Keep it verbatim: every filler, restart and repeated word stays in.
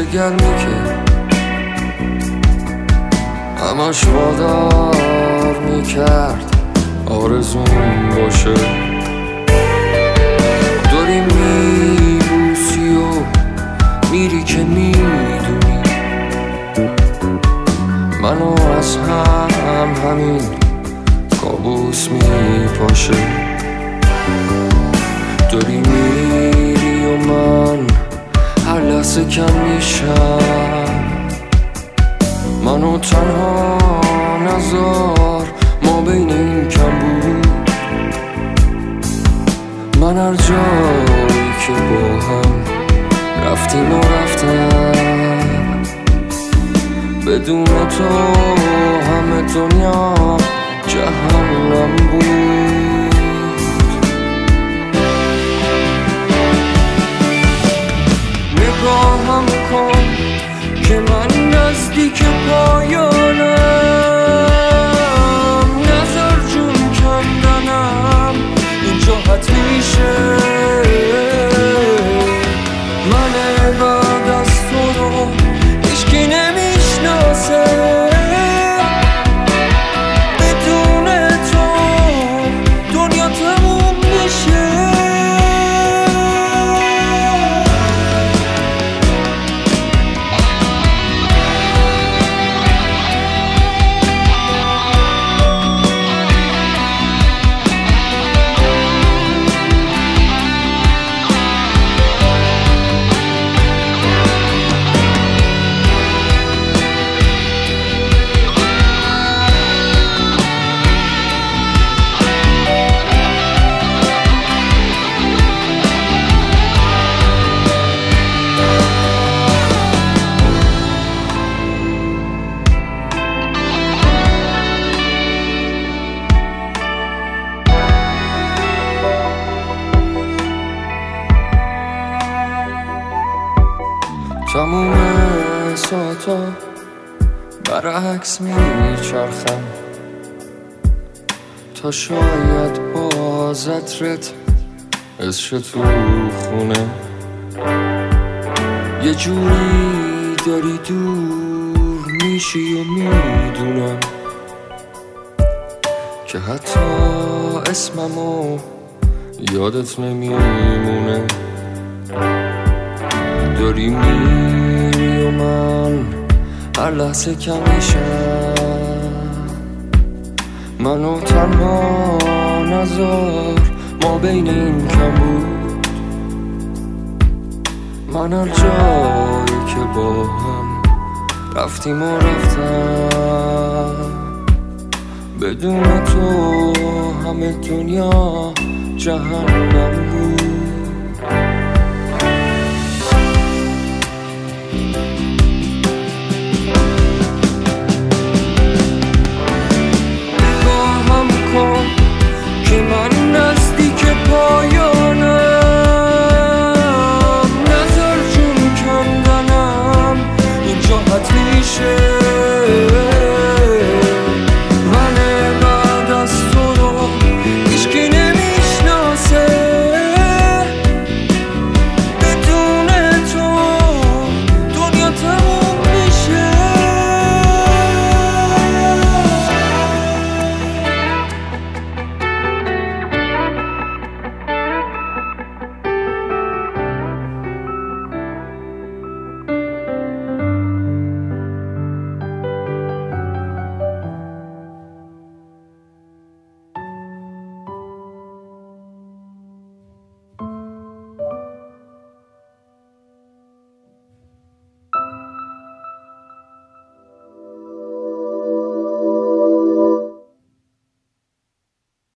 گرمی که همش وادار میکرد آرزون باشه. داری میبوسی و میری که میدونی منو از هم همین کابوس میپاشه. داری میری و من هر لحظه کم میشم. منو تنها نذار ما بین این کم بود. من هر جایی که با هم رفتیم و رفتم بدون تو همه دنیا جهنم بود. نگاهم کن که من نزدیک پایانم. نظر جون کندنم اینجا حتمیشه. من بعد از تو رو هیچکی نمیشناسه. بدون تو دنیا تموم میشه. تموم ساعتا برعکس میچرخم تا شاید باز عطرت عشق تو خونه. یه جوری داری دور میشی و میدونم که حتی اسممو یادت نمیمونه. داری میری و من هر لحظه کم میشم. منو تنها نذار ما بین این کم بود. من هر جایی که با هم رفتیم و رفتم بدون تو همه دنیا جهنم بود.